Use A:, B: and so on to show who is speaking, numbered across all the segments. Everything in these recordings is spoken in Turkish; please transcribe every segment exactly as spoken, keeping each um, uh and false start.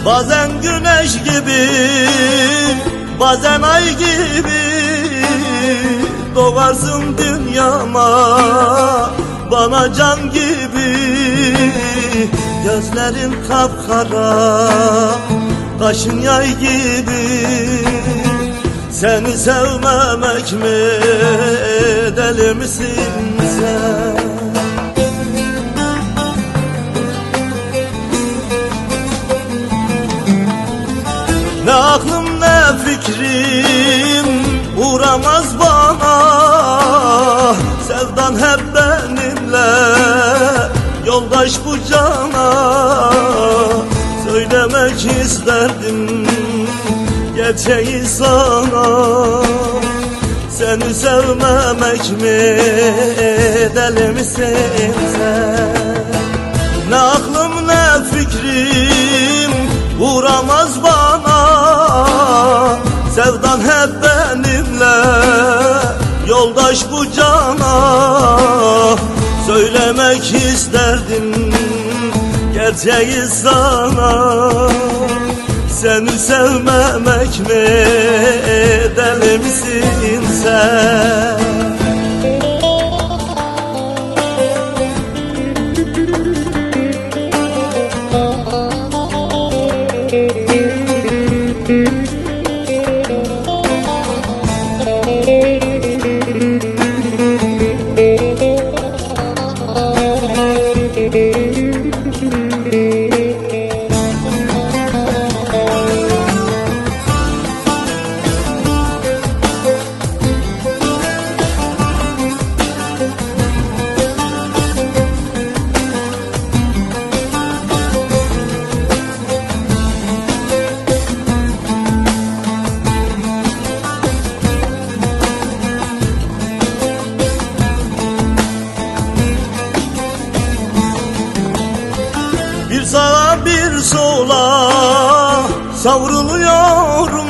A: Bazen güneş gibi, bazen ay gibi doğarsın dünyama, bana can gibi. Gözlerin kapkara, kaşın yay gibi. Seni sevmemek mi, deli misin sen? Ne aklım ne fikrim uğramaz bana, sevdan hep benimle, yoldaş bu cana. Söylemek isterdim gerçeği sana, seni sevmemek mi, deli misin sen? Ne aklım ne fikrim uğramaz bana, sevdan hep benimle, yoldaş bu cana. Söylemek isterdim gerçeği sana, seni sevmemek mi, deli misin sen? Bir sağa bir sola savruluyorum,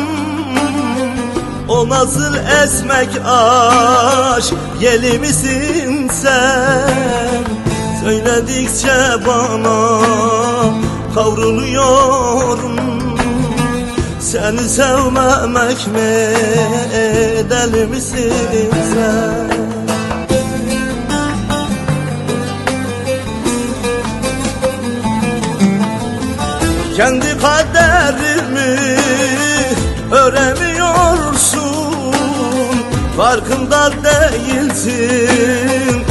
A: o nasıl esmek aşk yeli misin sen? Söyledikçe bana kavruluyorum, seni sevmemek mi, deli misin sen? Kendi kaderimi öremiyorsun, farkında değilsin,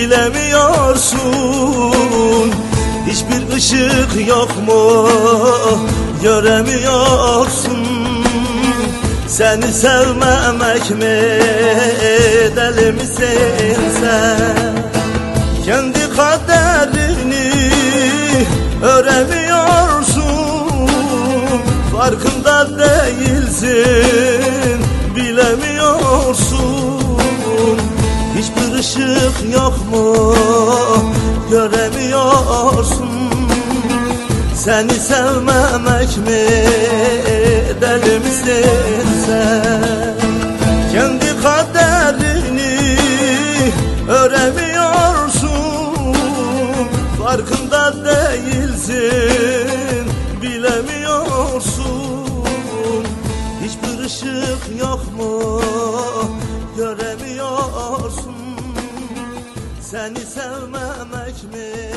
A: bilemiyorsun. Hiçbir ışık yok mu, göremiyorsun. Seni sevmemek mi, deli misin sen? Kendi kaderini öremiyorsun, farkında değilsin, bilemiyorsun. Hiçbir ışık yok mu, göremiyorsun. Seni sevmemek mi, deli misin sen? Kendi kaderini öremiyorsun, farkında değilsin, bilemiyorsun. Hiçbir ışık yok mu, göremiyorsun. Seni sevmemek mi,